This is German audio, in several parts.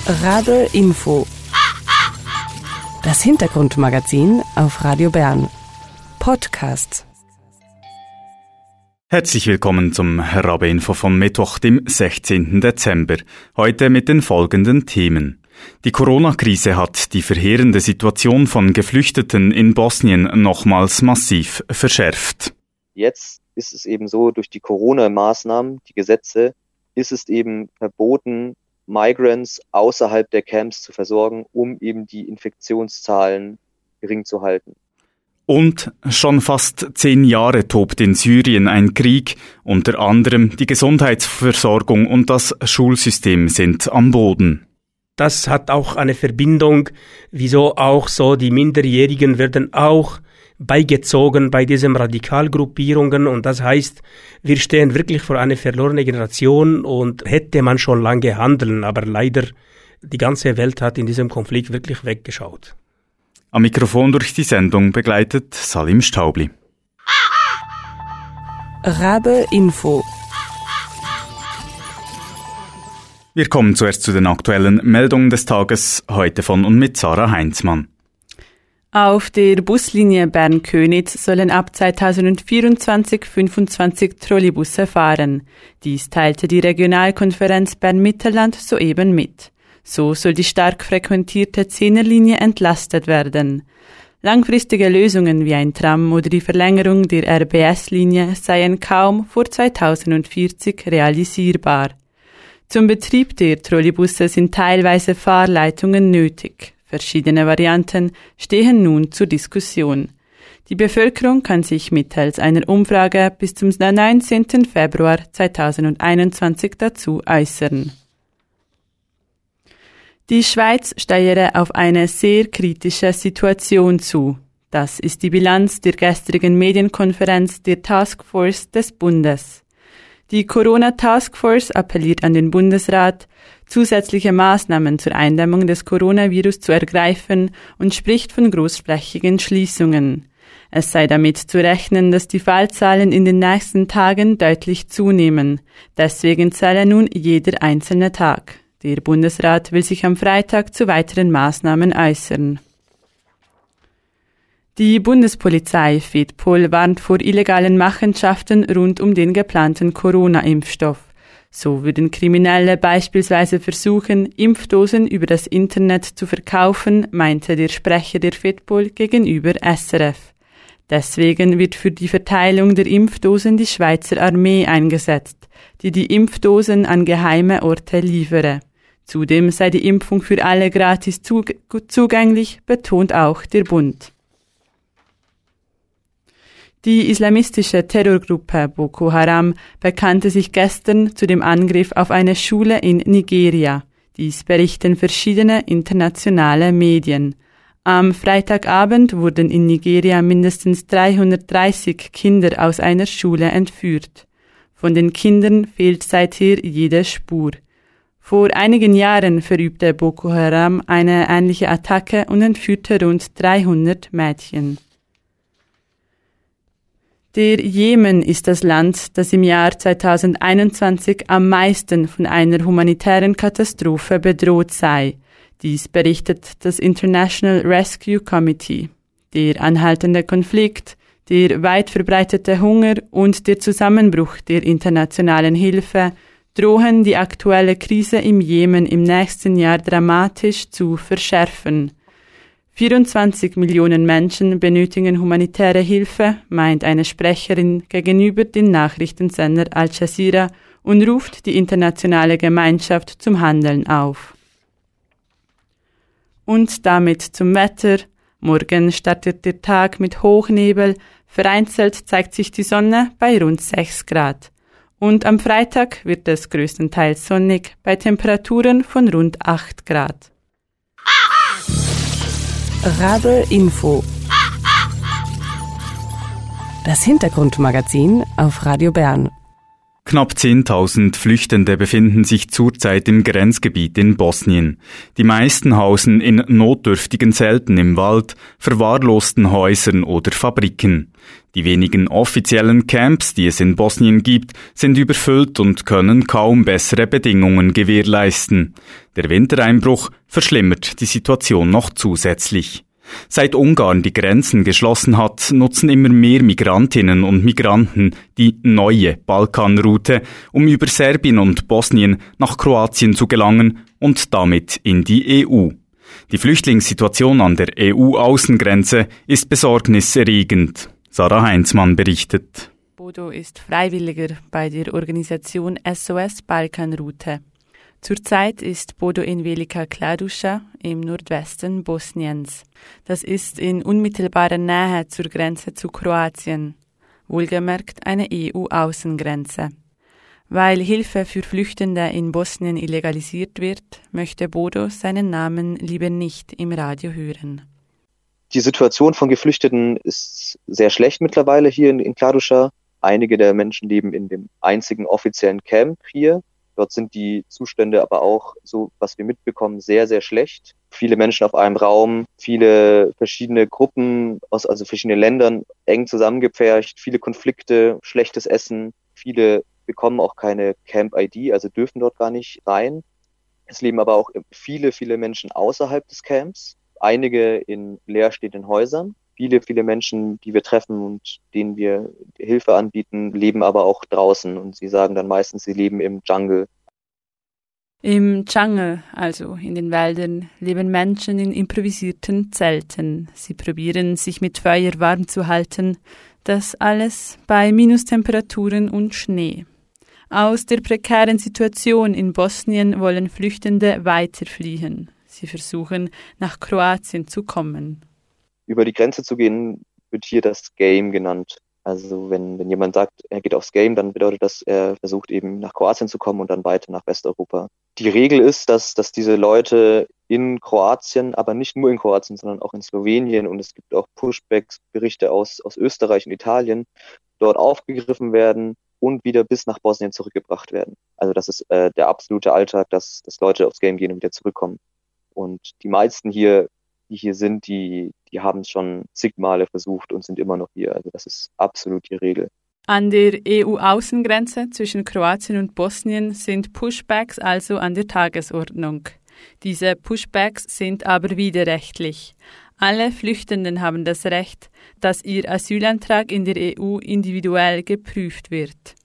Rabe Info. Das Hintergrundmagazin auf Radio Bern. Podcast. Herzlich willkommen zum Rabe Info vom Mittwoch, dem 16. Dezember. Heute mit den folgenden Themen. Die Corona-Krise hat die verheerende Situation von Geflüchteten in Bosnien nochmals massiv verschärft. Jetzt ist es eben so, durch die Corona-Maßnahmen, die Gesetze, ist es eben verboten, Migrants außerhalb der Camps zu versorgen, um eben die Infektionszahlen gering zu halten. Und schon fast 10 Jahre tobt in Syrien ein Krieg. Unter anderem die Gesundheitsversorgung und das Schulsystem sind am Boden. Das hat auch eine Verbindung, wieso auch so die Minderjährigen werden auch beigezogen bei diesen Radikalgruppierungen, und das heißt, wir stehen wirklich vor einer verlorenen Generation und hätte man schon lange handeln, aber leider die ganze Welt hat in diesem Konflikt wirklich weggeschaut. Am Mikrofon durch die Sendung begleitet Salim Staubli. Rabe Info. Wir kommen zuerst zu den aktuellen Meldungen des Tages, heute von und mit Sarah Heinzmann. Auf der Buslinie Bern-Köniz sollen ab 2024 25 Trolleybusse fahren. Dies teilte die Regionalkonferenz Bern-Mittelland soeben mit. So soll die stark frequentierte 10er-Linie entlastet werden. Langfristige Lösungen wie ein Tram oder die Verlängerung der RBS-Linie seien kaum vor 2040 realisierbar. Zum Betrieb der Trolleybusse sind teilweise Fahrleitungen nötig. Verschiedene Varianten stehen nun zur Diskussion. Die Bevölkerung kann sich mittels einer Umfrage bis zum 19. Februar 2021 dazu äußern. Die Schweiz steuere auf eine sehr kritische Situation zu. Das ist die Bilanz der gestrigen Medienkonferenz der Taskforce des Bundes. Die Corona-Taskforce appelliert an den Bundesrat, zusätzliche Maßnahmen zur Eindämmung des Coronavirus zu ergreifen und spricht von großflächigen Schließungen. Es sei damit zu rechnen, dass die Fallzahlen in den nächsten Tagen deutlich zunehmen. Deswegen zähle nun jeder einzelne Tag. Der Bundesrat will sich am Freitag zu weiteren Maßnahmen äußern. Die Bundespolizei Fedpol warnt vor illegalen Machenschaften rund um den geplanten Corona-Impfstoff. So würden Kriminelle beispielsweise versuchen, Impfdosen über das Internet zu verkaufen, meinte der Sprecher der Fedpol gegenüber SRF. Deswegen wird für die Verteilung der Impfdosen die Schweizer Armee eingesetzt, die die Impfdosen an geheime Orte liefere. Zudem sei die Impfung für alle gratis zugänglich, betont auch der Bund. Die islamistische Terrorgruppe Boko Haram bekannte sich gestern zu dem Angriff auf eine Schule in Nigeria. Dies berichten verschiedene internationale Medien. Am Freitagabend wurden in Nigeria mindestens 330 Kinder aus einer Schule entführt. Von den Kindern fehlt seither jede Spur. Vor einigen Jahren verübte Boko Haram eine ähnliche Attacke und entführte rund 300 Mädchen. Der Jemen ist das Land, das im Jahr 2021 am meisten von einer humanitären Katastrophe bedroht sei. Dies berichtet das International Rescue Committee. Der anhaltende Konflikt, der weit verbreitete Hunger und der Zusammenbruch der internationalen Hilfe drohen die aktuelle Krise im Jemen im nächsten Jahr dramatisch zu verschärfen. 24 Millionen Menschen benötigen humanitäre Hilfe, meint eine Sprecherin gegenüber dem Nachrichtensender Al Jazeera und ruft die internationale Gemeinschaft zum Handeln auf. Und damit zum Wetter. Morgen startet der Tag mit Hochnebel, vereinzelt zeigt sich die Sonne bei rund 6 Grad. Und am Freitag wird es größtenteils sonnig bei Temperaturen von rund 8 Grad. Rabe Info. Das Hintergrundmagazin auf Radio Bern. Knapp 10.000 Flüchtende befinden sich zurzeit im Grenzgebiet in Bosnien. Die meisten hausen in notdürftigen Zelten im Wald, verwahrlosten Häusern oder Fabriken. Die wenigen offiziellen Camps, die es in Bosnien gibt, sind überfüllt und können kaum bessere Bedingungen gewährleisten. Der Wintereinbruch verschlimmert die Situation noch zusätzlich. Seit Ungarn die Grenzen geschlossen hat, nutzen immer mehr Migrantinnen und Migranten die neue Balkanroute, um über Serbien und Bosnien nach Kroatien zu gelangen und damit in die EU. Die Flüchtlingssituation an der EU-Außengrenze ist besorgniserregend. Sarah Heinzmann berichtet. Bodo ist Freiwilliger bei der Organisation SOS Balkanroute. Zurzeit ist Bodo in Velika Kladuša im Nordwesten Bosniens. Das ist in unmittelbarer Nähe zur Grenze zu Kroatien, wohlgemerkt eine EU-Außengrenze. Weil Hilfe für Flüchtende in Bosnien illegalisiert wird, möchte Bodo seinen Namen lieber nicht im Radio hören. Die Situation von Geflüchteten ist sehr schlecht mittlerweile hier in Kladuša. Einige der Menschen leben in dem einzigen offiziellen Camp hier. Dort sind die Zustände aber auch, so was wir mitbekommen, sehr, sehr schlecht. Viele Menschen auf einem Raum, viele verschiedene Gruppen aus verschiedenen Ländern eng zusammengepfercht, viele Konflikte, schlechtes Essen. Viele bekommen auch keine Camp-ID, also dürfen dort gar nicht rein. Es leben aber auch viele, viele Menschen außerhalb des Camps, einige in leerstehenden Häusern. Viele Menschen, die wir treffen und denen wir Hilfe anbieten, leben aber auch draußen und sie sagen dann meistens, sie leben im Dschungel. Im Dschungel, also in den Wäldern, leben Menschen in improvisierten Zelten. Sie probieren, sich mit Feuer warm zu halten, das alles bei Minustemperaturen und Schnee. Aus der prekären Situation in Bosnien wollen Flüchtende weiter fliehen. Sie versuchen, nach Kroatien zu kommen. Über die Grenze zu gehen, wird hier das Game genannt. Also wenn jemand sagt, er geht aufs Game, dann bedeutet das, er versucht eben nach Kroatien zu kommen und dann weiter nach Westeuropa. Die Regel ist, dass diese Leute in Kroatien, aber nicht nur in Kroatien, sondern auch in Slowenien und es gibt auch Pushbacks, Berichte aus Österreich und Italien, dort aufgegriffen werden und wieder bis nach Bosnien zurückgebracht werden. Also das ist der absolute Alltag, dass Leute aufs Game gehen und wieder zurückkommen. Und die meisten hier, die hier sind, die haben es schon zig Male versucht und sind immer noch hier. Also das ist absolut die Regel. An der EU-Außengrenze zwischen Kroatien und Bosnien sind Pushbacks also an der Tagesordnung. Diese Pushbacks sind aber widerrechtlich. Alle Flüchtenden haben das Recht, dass ihr Asylantrag in der EU individuell geprüft wird.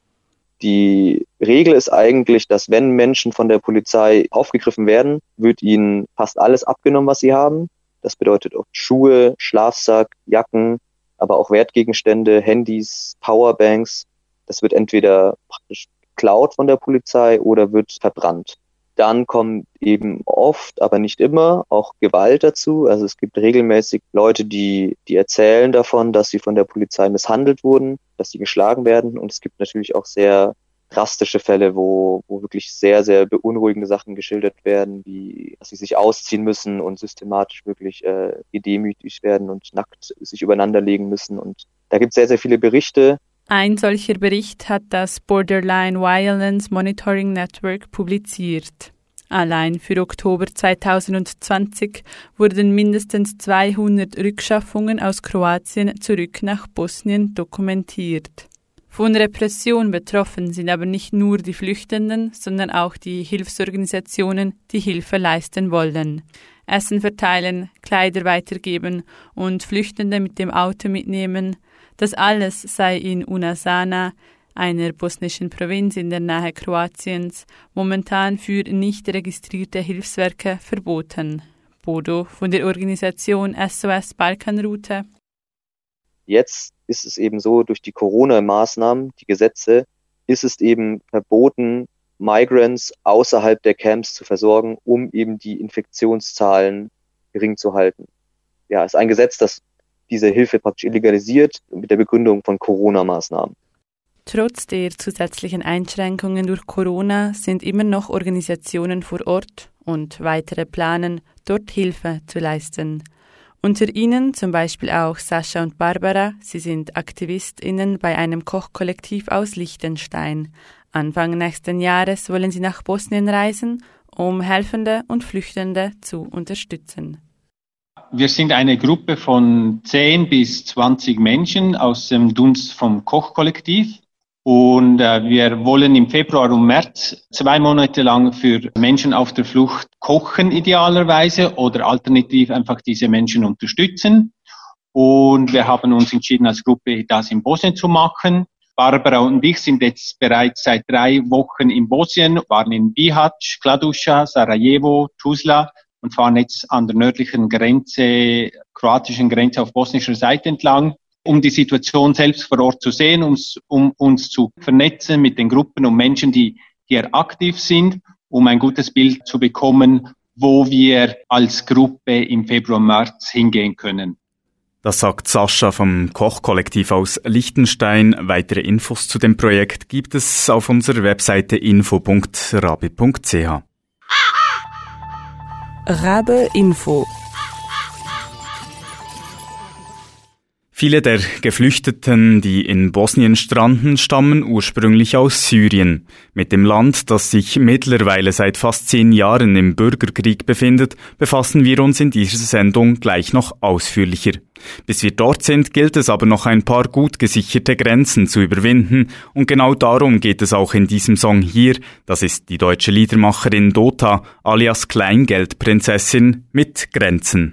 Die Regel ist eigentlich, dass wenn Menschen von der Polizei aufgegriffen werden, wird ihnen fast alles abgenommen, was sie haben. Das bedeutet auch Schuhe, Schlafsack, Jacken, aber auch Wertgegenstände, Handys, Powerbanks. Das wird entweder praktisch geklaut von der Polizei oder wird verbrannt. Dann kommt eben oft, aber nicht immer, auch Gewalt dazu. Also es gibt regelmäßig Leute, die erzählen davon, dass sie von der Polizei misshandelt wurden, dass sie geschlagen werden. Und es gibt natürlich auch sehr drastische Fälle, wo wirklich sehr, sehr beunruhigende Sachen geschildert werden, wie dass sie sich ausziehen müssen und systematisch wirklich gedemütigt werden und nackt sich übereinander legen müssen. Und da gibt es sehr, sehr viele Berichte. Ein solcher Bericht hat das Borderline Violence Monitoring Network publiziert. Allein für Oktober 2020 wurden mindestens 200 Rückschaffungen aus Kroatien zurück nach Bosnien dokumentiert. Von Repression betroffen sind aber nicht nur die Flüchtenden, sondern auch die Hilfsorganisationen, die Hilfe leisten wollen. Essen verteilen, Kleider weitergeben und Flüchtende mit dem Auto mitnehmen. Das alles sei in Unasana, einer bosnischen Provinz in der Nähe Kroatiens, momentan für nicht registrierte Hilfswerke verboten. Bodo von der Organisation SOS Balkanroute. Jetzt ist es eben so, durch die Corona-Maßnahmen, die Gesetze, ist es eben verboten, Migrants außerhalb der Camps zu versorgen, um eben die Infektionszahlen gering zu halten. Ja, es ist ein Gesetz, das diese Hilfe praktisch illegalisiert mit der Begründung von Corona-Maßnahmen. Trotz der zusätzlichen Einschränkungen durch Corona sind immer noch Organisationen vor Ort und weitere planen, dort Hilfe zu leisten. Unter ihnen zum Beispiel auch Sascha und Barbara, sie sind AktivistInnen bei einem Kochkollektiv aus Liechtenstein. Anfang nächsten Jahres wollen sie nach Bosnien reisen, um Helfende und Flüchtende zu unterstützen. Wir sind eine Gruppe von 10 bis 20 Menschen aus dem Dunst vom Koch-Kollektiv. Und wir wollen im Februar und März 2 Monate lang für Menschen auf der Flucht kochen idealerweise oder alternativ einfach diese Menschen unterstützen. Und wir haben uns entschieden als Gruppe, das in Bosnien zu machen. Barbara und ich sind jetzt bereits seit 3 Wochen in Bosnien, waren in Bihać, Kladuša, Sarajevo, Tuzla und fahren jetzt an der nördlichen Grenze, kroatischen Grenze auf bosnischer Seite entlang, um die Situation selbst vor Ort zu sehen, um uns zu vernetzen mit den Gruppen und Menschen, die hier aktiv sind, um ein gutes Bild zu bekommen, wo wir als Gruppe im Februar, März hingehen können. Das sagt Sascha vom Koch-Kollektiv aus Liechtenstein. Weitere Infos zu dem Projekt gibt es auf unserer Webseite info.rabe.ch. Rabe Info. Viele der Geflüchteten, die in Bosnien stranden, stammen ursprünglich aus Syrien. Mit dem Land, das sich mittlerweile seit fast 10 Jahren im Bürgerkrieg befindet, befassen wir uns in dieser Sendung gleich noch ausführlicher. Bis wir dort sind, gilt es aber noch ein paar gut gesicherte Grenzen zu überwinden, und genau darum geht es auch in diesem Song hier. Das ist die deutsche Liedermacherin Dota alias Kleingeldprinzessin mit Grenzen.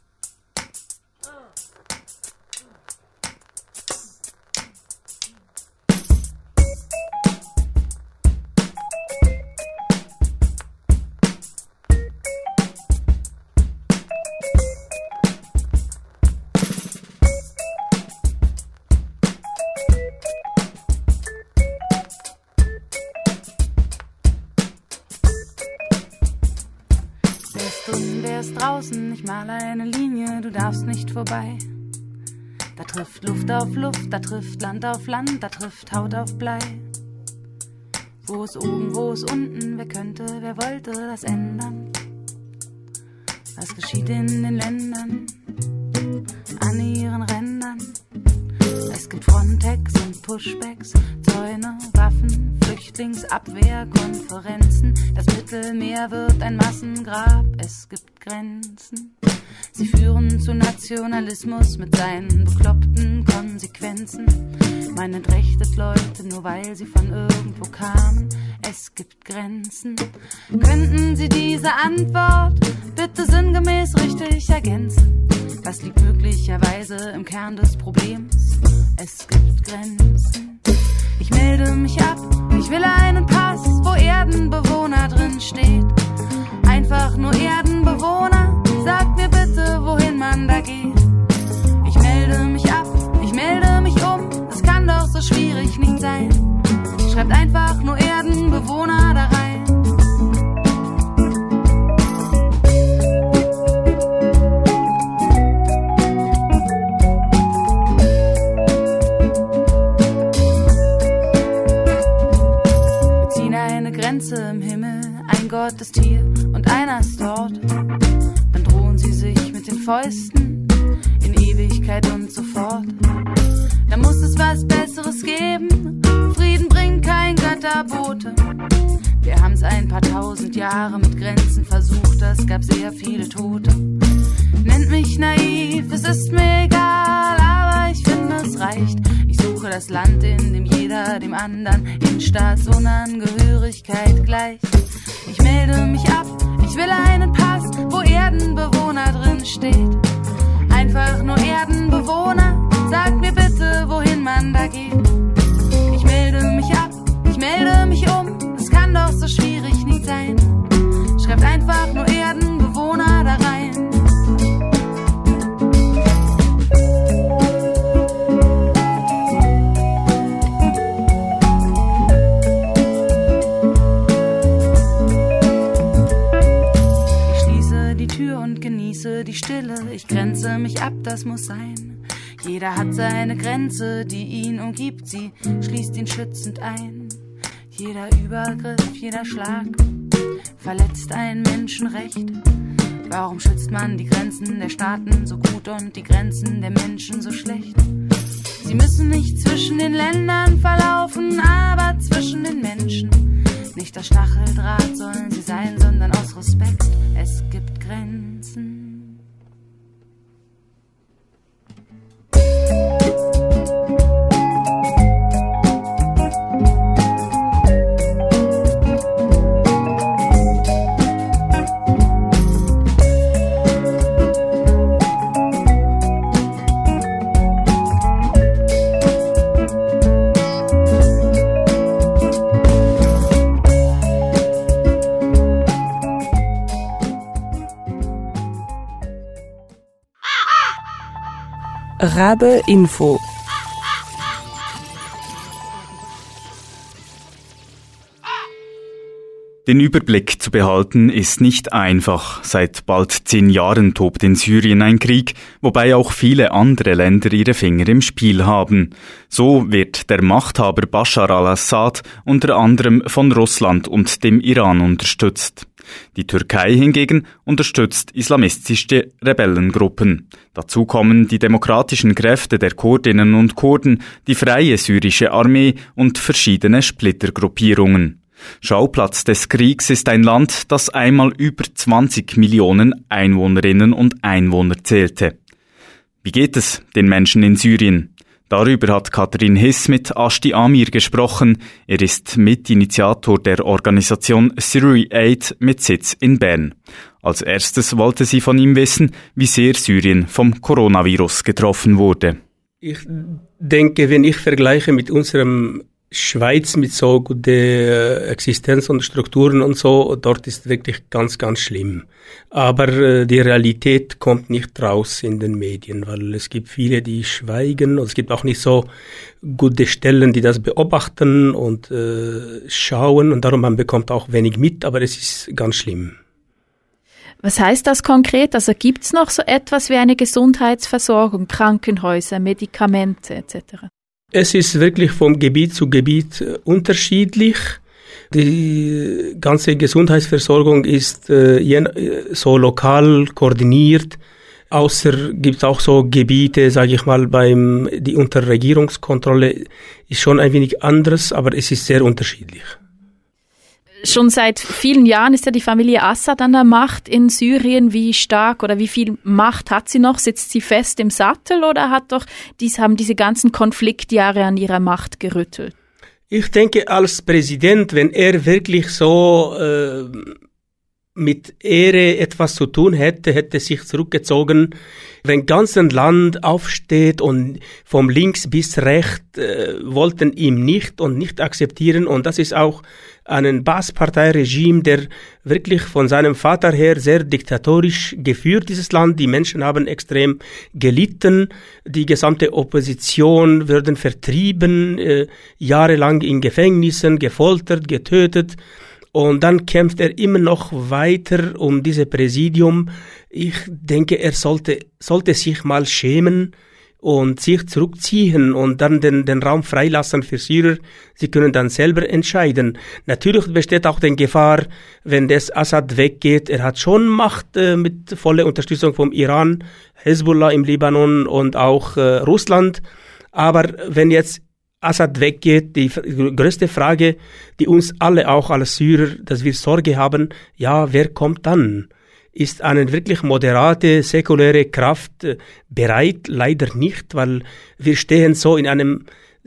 Ich male eine Linie, du darfst nicht vorbei. Da trifft Luft auf Luft, da trifft Land auf Land, da trifft Haut auf Blei. Wo ist oben, wo ist unten, wer könnte, wer wollte das ändern? Was geschieht in den Ländern, an ihren Rändern? Es gibt Frontex und Pushbacks, Zäune, Waffen, Flüchtlingsabwehr, Konferenzen. Das Mittelmeer wird ein Massengrab, es gibt Grenzen. Sie führen zu Nationalismus mit seinen bekloppten Konsequenzen. Man entrechtet Leute, nur weil sie von irgendwo kamen. Es gibt Grenzen. Könnten Sie diese Antwort bitte sinngemäß richtig ergänzen? Was liegt möglicherweise im Kern des Problems? Es gibt Grenzen. Ich melde mich ab, ich will einen Pass, wo Erdenbewohner drin steht. Einfach nur Erdenbewohner, sagt mir bitte, wohin man da geht. Ich melde mich ab, ich melde mich um, es kann doch so schwierig nicht sein. Schreibt einfach nur Erdenbewohner da rein. Im Himmel, ein Gott ist hier und einer ist dort. Dann drohen sie sich mit den Fäusten in Ewigkeit und so fort. Da muss es was Besseres geben, Frieden bringt kein Götterbote. Wir haben's ein paar tausend Jahre mit Grenzen versucht, es gab sehr viele Tote. Nennt mich naiv, es ist mir egal, aber ich finde es reicht. Ich suche das Land, in dem jeder dem anderen in Staatsunangehörigkeit gleicht. Ich melde mich ab, ich will einen Pass, wo Erdenbewohner drin steht. Einfach nur Erdenbewohner, sagt mir bitte, wohin man da geht. Ich melde mich ab, ich melde mich um, es kann doch so schwierig nicht sein. Schreibt einfach nur Erdenbewohner da rein. Die Stille, ich grenze mich ab, das muss sein. Jeder hat seine Grenze, die ihn umgibt, sie schließt ihn schützend ein. Jeder Übergriff, jeder Schlag verletzt ein Menschenrecht. Warum schützt man die Grenzen der Staaten so gut und die Grenzen der Menschen so schlecht? Sie müssen nicht zwischen den Ländern verlaufen, aber zwischen den Menschen. Nicht das Stacheldraht sollen sie sein, sondern aus Respekt. Es gibt Grenzen. Rabe Info. Den Überblick zu behalten ist nicht einfach. Seit bald 10 Jahren tobt in Syrien ein Krieg, wobei auch viele andere Länder ihre Finger im Spiel haben. So wird der Machthaber Bashar al-Assad unter anderem von Russland und dem Iran unterstützt. Die Türkei hingegen unterstützt islamistische Rebellengruppen. Dazu kommen die demokratischen Kräfte der Kurdinnen und Kurden, die Freie Syrische Armee und verschiedene Splittergruppierungen. Schauplatz des Kriegs ist ein Land, das einmal über 20 Millionen Einwohnerinnen und Einwohner zählte. Wie geht es den Menschen in Syrien? Darüber hat Katrin Hiss mit Ashti Amir gesprochen. Er ist Mitinitiator der Organisation Syria Aid mit Sitz in Bern. Als erstes wollte sie von ihm wissen, wie sehr Syrien vom Coronavirus getroffen wurde. Ich denke, wenn ich vergleiche mit unserem Schweiz mit so gute Existenz und Strukturen und so, dort ist wirklich ganz, ganz schlimm. Aber die Realität kommt nicht raus in den Medien, weil es gibt viele, die schweigen und es gibt auch nicht so gute Stellen, die das beobachten und schauen und darum man bekommt auch wenig mit, aber es ist ganz schlimm. Was heißt das konkret? Also gibt's noch so etwas wie eine Gesundheitsversorgung, Krankenhäuser, Medikamente etc.? Es ist wirklich vom Gebiet zu Gebiet unterschiedlich. Die ganze Gesundheitsversorgung ist so lokal koordiniert. Außer gibt es auch so Gebiete, sage ich mal, die unter Regierungskontrolle ist schon ein wenig anderes, aber es ist sehr unterschiedlich. Schon seit vielen Jahren ist ja die Familie Assad an der Macht in Syrien. Wie stark oder wie viel Macht hat sie noch? Sitzt sie fest im Sattel oder haben diese ganzen Konfliktjahre an ihrer Macht gerüttelt? Ich denke, als Präsident, wenn er wirklich so mit Ehre etwas zu tun hätte sich zurückgezogen. Wenn ganzes Land aufsteht und vom links bis rechts wollten ihm nicht akzeptieren und das ist auch ein Baath-Partei-Regime, der wirklich von seinem Vater her sehr diktatorisch geführt, dieses Land. Die Menschen haben extrem gelitten. Die gesamte Opposition wurden vertrieben, jahrelang in Gefängnissen, gefoltert, getötet. Und dann kämpft er immer noch weiter um dieses Präsidium. Ich denke, er sollte sich mal schämen und sich zurückziehen und dann den Raum freilassen für Syrer. Sie können dann selber entscheiden. Natürlich besteht auch die Gefahr, wenn das Assad weggeht. Er hat schon Macht mit voller Unterstützung vom Iran, Hezbollah im Libanon und auch Russland. Aber wenn jetzt Assad weggeht, die größte Frage, die uns alle auch als Syrer, dass wir Sorge haben, ja, wer kommt dann? Ist eine wirklich moderate, säkuläre Kraft bereit? Leider nicht, weil wir stehen so in einem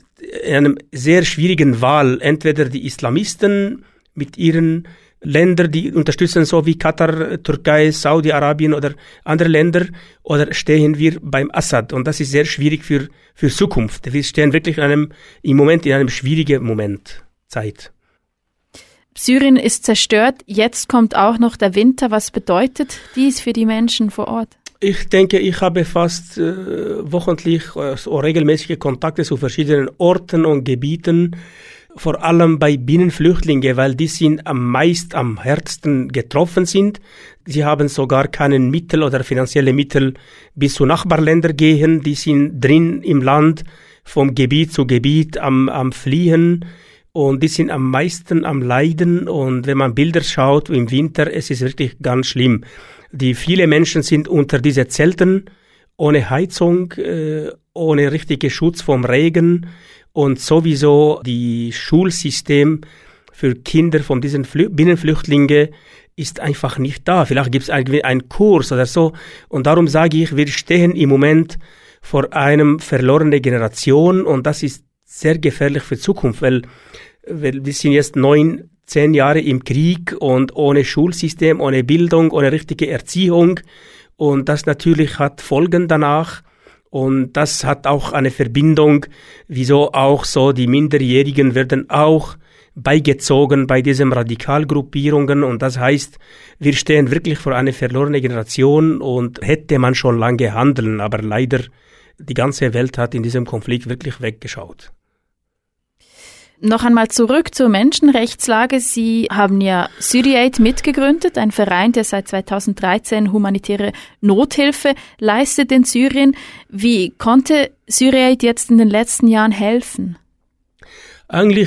sehr schwierigen Wahl. Entweder die Islamisten mit ihren Ländern, die unterstützen, so wie Katar, Türkei, Saudi-Arabien oder andere Länder, oder stehen wir beim Assad? Und das ist sehr schwierig für Zukunft. Wir stehen wirklich im Moment in einem schwierigen Moment, Zeit. Syrien ist zerstört, jetzt kommt auch noch der Winter. Was bedeutet dies für die Menschen vor Ort? Ich denke, ich habe fast wochentlich so regelmäßige Kontakte zu verschiedenen Orten und Gebieten, vor allem bei Binnenflüchtlingen, weil die sind am härtesten getroffen sind. Sie haben sogar keine Mittel oder finanzielle Mittel bis zu Nachbarländern gehen. Die sind drin im Land, vom Gebiet zu Gebiet am Fliehen. Und die sind am meisten am Leiden. Und wenn man Bilder schaut im Winter, es ist wirklich ganz schlimm. Viele Menschen sind unter diese Zelten ohne Heizung, ohne richtigen Schutz vom Regen und sowieso die Schulsystem für Kinder von diesen Binnenflüchtlingen ist einfach nicht da. Vielleicht gibt es einen Kurs oder so. Und darum sage ich, wir stehen im Moment vor einem verlorenen Generation und das ist sehr gefährlich für die Zukunft, weil wir sind jetzt 9-10 Jahre im Krieg und ohne Schulsystem, ohne Bildung, ohne richtige Erziehung und das natürlich hat Folgen danach und das hat auch eine Verbindung, wieso auch so die Minderjährigen werden auch beigezogen bei diesen Radikalgruppierungen und das heißt, wir stehen wirklich vor einer verlorenen Generation und hätte man schon lange handeln, aber leider die ganze Welt hat in diesem Konflikt wirklich weggeschaut. Noch einmal zurück zur Menschenrechtslage. Sie haben ja SyriAid mitgegründet, ein Verein, der seit 2013 humanitäre Nothilfe leistet in Syrien. Wie konnte SyriAid jetzt in den letzten Jahren helfen? Eigentlich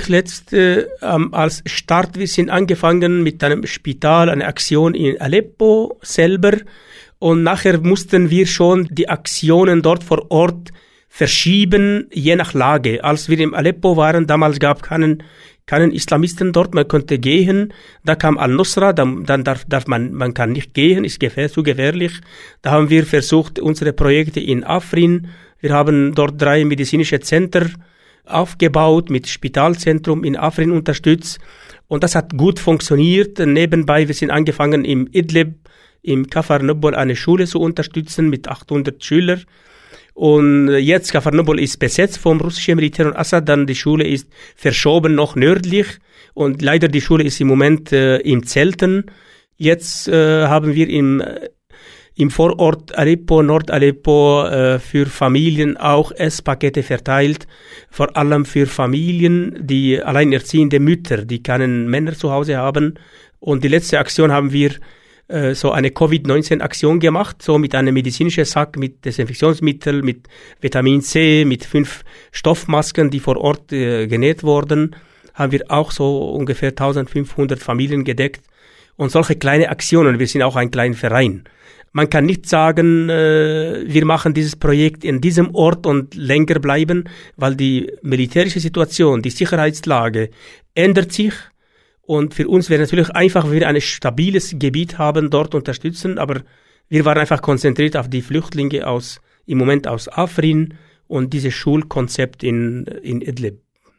als Start, wir sind angefangen mit einem Spital, eine Aktion in Aleppo selber und nachher mussten wir schon die Aktionen dort vor Ort verschieben, je nach Lage. Als wir in Aleppo waren, damals gab keinen Islamisten dort, man konnte gehen, da kam Al-Nusra, dann darf man kann nicht gehen, ist zu gefährlich. Da haben wir versucht, unsere Projekte in Afrin, wir haben dort 3 medizinische Zentren aufgebaut, mit Spitalzentrum in Afrin unterstützt und das hat gut funktioniert. Nebenbei, wir sind angefangen im Idlib, im Kafar Nubol eine Schule zu unterstützen mit 800 Schülern. Und jetzt Kafar Nubol ist besetzt vom russischen Militär und Assad, dann die Schule ist verschoben noch nördlich und leider die Schule ist im Moment im Zelten. Jetzt haben wir im Vorort Aleppo, Nord-Aleppo für Familien auch Esspakete verteilt, vor allem für Familien, die alleinerziehende Mütter, die keinen Männer zu Hause haben. Und die letzte Aktion haben wir so eine Covid-19-Aktion gemacht, so mit einem medizinischen Sack mit Desinfektionsmittel, mit Vitamin C, mit 5 Stoffmasken, die vor Ort genäht wurden, haben wir auch so ungefähr 1500 Familien gedeckt. Und solche kleine Aktionen, wir sind auch ein kleiner Verein. Man kann nicht sagen, wir machen dieses Projekt in diesem Ort und länger bleiben, weil die militärische Situation, die Sicherheitslage ändert sich. Und für uns wäre natürlich einfach, wenn wir ein stabiles Gebiet haben, dort unterstützen. Aber wir waren einfach konzentriert auf die Flüchtlinge im Moment aus Afrin und dieses Schulkonzept in Idlib.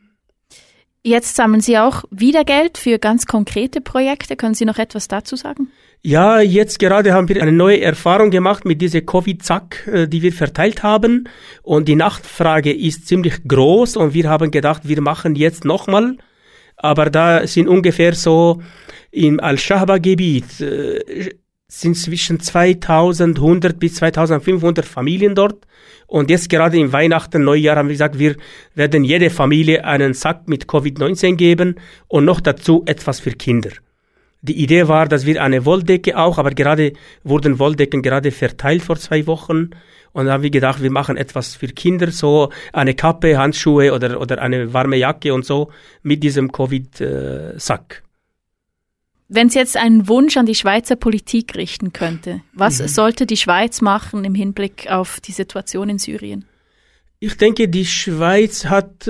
Jetzt sammeln Sie auch wieder Geld für ganz konkrete Projekte. Können Sie noch etwas dazu sagen? Ja, jetzt gerade haben wir eine neue Erfahrung gemacht mit dieser Covid-Sack, die wir verteilt haben. Und die Nachfrage ist ziemlich groß und wir haben gedacht, wir machen jetzt nochmal. Aber da sind ungefähr so im Al-Shahba-Gebiet sind zwischen 2100 bis 2500 Familien dort. Und jetzt gerade im Weihnachten, Neujahr haben wir gesagt, wir werden jede Familie einen Sack mit Covid-19 geben und noch dazu etwas für Kinder. Die Idee war, dass wir eine Wolldecke auch, aber gerade wurden Wolldecken gerade verteilt vor 2 Wochen. Und dann haben wir gedacht, wir machen etwas für Kinder, so eine Kappe, Handschuhe oder eine warme Jacke und so mit diesem Covid-Sack. Wenn Sie jetzt einen Wunsch an die Schweizer Politik richten könnte, was sollte die Schweiz machen im Hinblick auf die Situation in Syrien? Ich denke, die Schweiz hat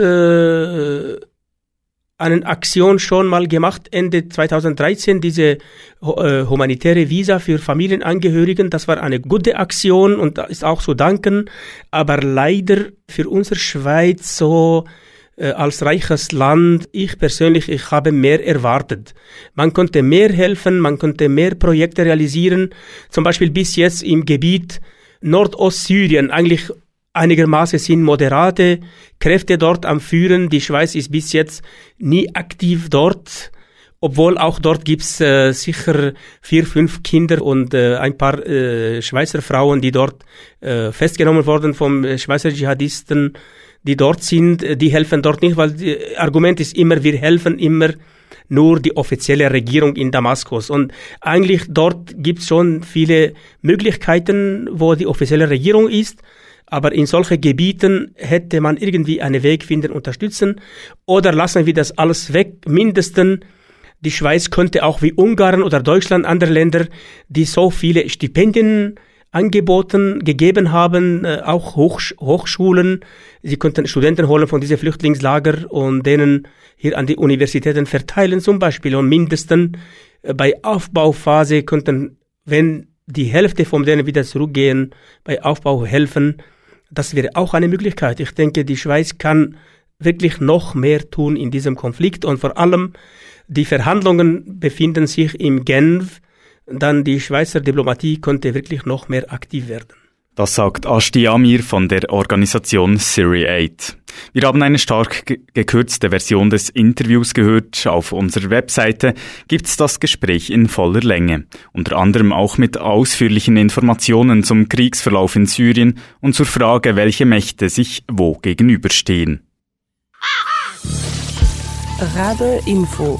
eine Aktion schon mal gemacht, Ende 2013, diese humanitäre Visa für Familienangehörigen. Das war eine gute Aktion und da ist auch zu danken. Aber leider für unsere Schweiz so als reiches Land, ich habe mehr erwartet. Man konnte mehr helfen, man konnte mehr Projekte realisieren. Zum Beispiel bis jetzt im Gebiet Nordostsyrien, eigentlich einigermaßen sind moderate Kräfte dort am Führen. Die Schweiz ist bis jetzt nie aktiv dort, obwohl auch dort gibt's sicher 4-5 Kinder und ein paar Schweizer Frauen, die dort festgenommen wurden vom Schweizer Dschihadisten, die dort sind, die helfen dort nicht, weil das Argument ist immer, wir helfen immer nur die offizielle Regierung in Damaskus. Und eigentlich dort gibt's schon viele Möglichkeiten, wo die offizielle Regierung ist. Aber in solchen Gebieten hätte man irgendwie einen Weg finden, unterstützen. Oder lassen wir das alles weg. Mindestens die Schweiz könnte auch wie Ungarn oder Deutschland, andere Länder, die so viele Stipendien angeboten, gegeben haben, auch Hochschulen. Sie konnten Studenten holen von diesen Flüchtlingslager und denen hier an die Universitäten verteilen zum Beispiel. Und mindestens bei Aufbauphase könnten, wenn die Hälfte von denen wieder zurückgehen, bei Aufbau helfen. Das wäre auch eine Möglichkeit. Ich denke, die Schweiz kann wirklich noch mehr tun in diesem Konflikt und vor allem die Verhandlungen befinden sich in Genf. Dann die Schweizer Diplomatie könnte wirklich noch mehr aktiv werden. Das sagt Ashti Amir von der Organisation SyriAid. Wir haben eine stark gekürzte Version des Interviews gehört. Auf unserer Webseite gibt's das Gespräch in voller Länge. Unter anderem auch mit ausführlichen Informationen zum Kriegsverlauf in Syrien und zur Frage, welche Mächte sich wo gegenüberstehen. Rabe Info.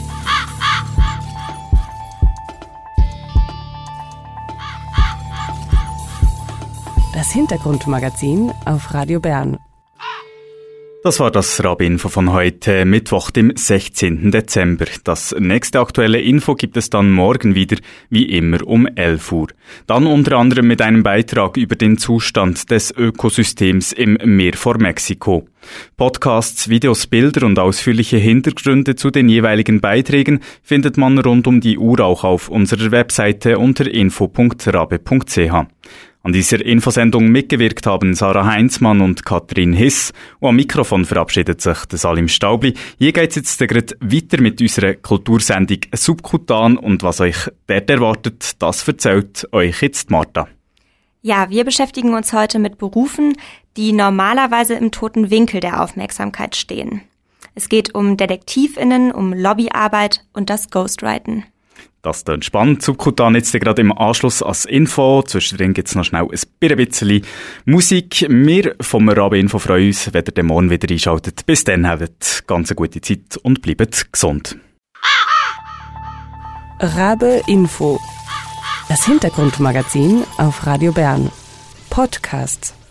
Das Hintergrundmagazin auf Radio Bern. Das war das Rabe-Info von heute, Mittwoch, dem 16. Dezember. Das nächste aktuelle Info gibt es dann morgen wieder, wie immer um 11 Uhr. Dann unter anderem mit einem Beitrag über den Zustand des Ökosystems im Meer vor Mexiko. Podcasts, Videos, Bilder und ausführliche Hintergründe zu den jeweiligen Beiträgen findet man rund um die Uhr auch auf unserer Webseite unter info.rabe.ch. An dieser Infosendung mitgewirkt haben Sarah Heinzmann und Katrin Hiss. Und am Mikrofon verabschiedet sich Salim Staubli. Hier geht's jetzt gerade weiter mit unserer Kultursendung Subkutan. Und was euch dort erwartet, das erzählt euch jetzt Martha. Ja, wir beschäftigen uns heute mit Berufen, die normalerweise im toten Winkel der Aufmerksamkeit stehen. Es geht um DetektivInnen, um Lobbyarbeit und das Ghostwriten. Das ist spannend. Subkutan jetzt gerade im Anschluss als Info. Zwischendrin gibt's noch schnell ein bisschen Musik. Wir vom Rabe Info freuen uns, wenn ihr den morgen wieder einschaltet. Bis dann habt ganz eine gute Zeit und bleibt gesund. Rabe Info. Das Hintergrundmagazin auf Radio Bern. Podcast.